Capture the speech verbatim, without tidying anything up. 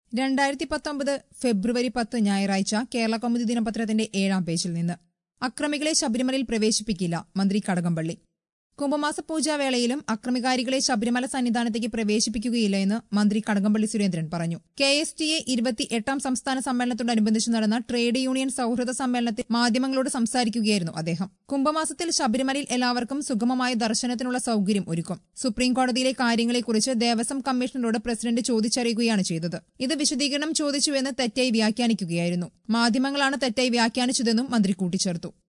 രണ്ടായിരത്തി പത്തൊമ്പത് ഫെബ്രുവരി പത്ത് ഞായറാഴ്ച കേരള കൗമുദി ദിനപത്രത്തിന്റെ ഏഴാം പേജിൽ നിന്ന് അക്രമികളെ ശബരിമലയിൽ പ്രവേശിപ്പിക്കില്ല മന്ത്രി കടകംപള്ളി. കുംഭമാസ പൂജാവേളയിലും അക്രമികാരികളെ ശബരിമല സന്നിധാനത്തേക്ക് പ്രവേശിപ്പിക്കുകയില്ല എന്ന് മന്ത്രി കടകംപള്ളി സുരേന്ദ്രൻ പറഞ്ഞു. കെ എസ് ടി എ ഇരുപത്തി എട്ടാം സംസ്ഥാന സമ്മേളനത്തോടനുബന്ധിച്ച് നടന്ന ട്രേഡ് യൂണിയൻ സൌഹൃദ സമ്മേളനത്തിൽ മാധ്യമങ്ങളോട് സംസാരിക്കുകയായിരുന്നു അദ്ദേഹം. കുംഭമാസത്തിൽ ശബരിമലയിൽ എല്ലാവർക്കും സുഗമമായ ദർശനത്തിനുള്ള സൌകര്യം ഒരുക്കും. സുപ്രീംകോടതിയിലെ കാര്യങ്ങളെക്കുറിച്ച് ദേവസ്വം കമ്മീഷണറോട് പ്രസിഡന്റ് ചോദിച്ചറിയുകയാണ് ചെയ്തത്. ഇത് വിശദീകരണം ചോദിച്ചുവെന്ന് തെറ്റായി വ്യാഖ്യാനിക്കുകയായിരുന്നു. മാധ്യമങ്ങളാണ് തെറ്റായി വ്യാഖ്യാനിച്ചതെന്നും മന്ത്രി കൂട്ടിച്ചേർത്തു.